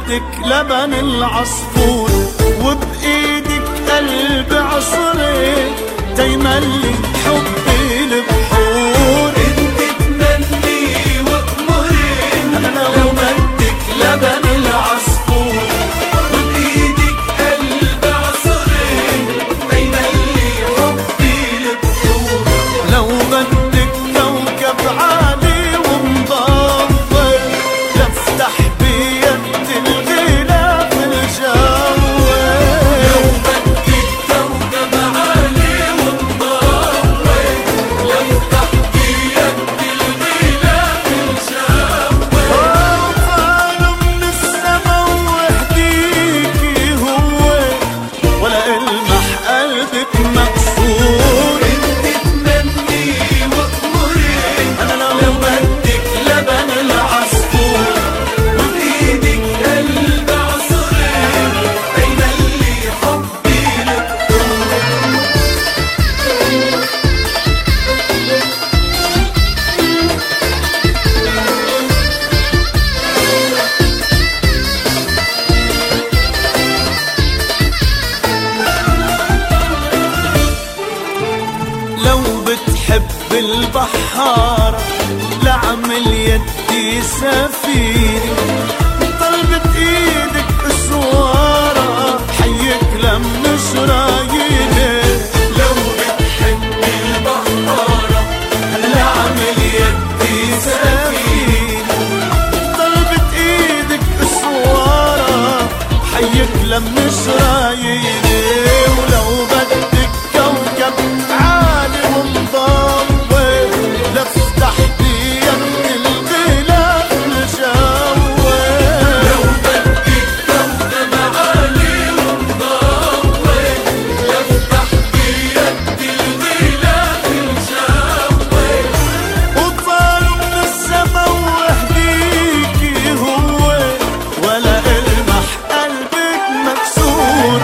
بدك لبن العصفور، وبإيدك قلب عصري تيملي حبي البحور. انت تمني وامري لو بدك لبن العصفور، وبايدك قلب عصري تيملي حبي البحور. لو بدك كوكب عالي ومضوي لفتح بيد الغلاف الجوي. لو بدك كوكب عالي ومضوي لفتح بيد الغلاف الجوي. وطالع من السما وحديكي هو ولا المح قلبك مكسور. انت تمني وامري لو بدك لبن العصفور، وبايدك قلب عصري تيملي حبي لو بتحب البحارة لعمل يدي سفينة، طلبت ايدك اسوارة حيك لم شراييني. لو بتحب البحارة لعمل يدي سفينة، طلبت ايدك اسوارة حيك لم شراييني. ولو بدك كوكب عالي ومضوي لفتح بيد الغلاف الجوي. لو بدك كوكب عالي ومضوي لفتح بيد الغلاف الجوي. وطالع من السما وحديكي هو ولا المح قلبك مكسور.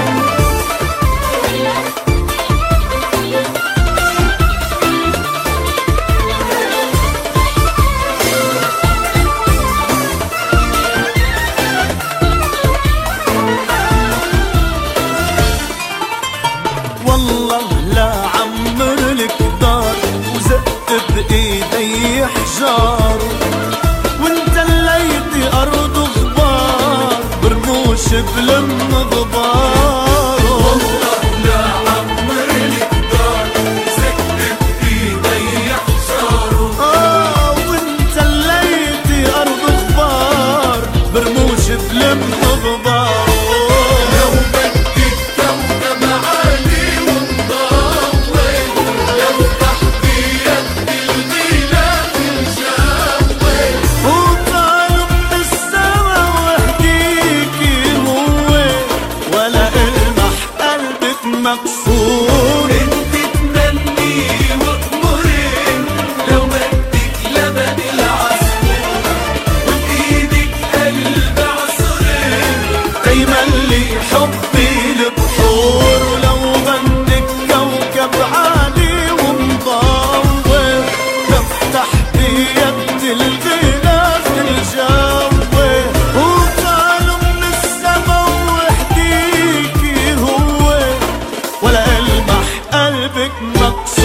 والله لا عمر لك دار وزقت بايدي حجار، وانت الليتي ارض غبار برموش بلم غبار. والله لا عمر لك دار سكت بايدي حجاره. وانت الليتي ارض غبار برموش بلم غبار. لو بدك كوكب عالي ومضوي لفتح بيد الغلاف الجوي. وطالع من السما وحديكي هو ولا المح قلبك مكسور. انت تمني وامري لو بدك لبن العصفور، وبايدك قلب عصري تيملي حبي البحور. ولو بدك كوكب عالي ومضوي لفتح بيد الغلاف الجوي. وطالع من السما وحديكي هو ولا المح قلبك مكسور.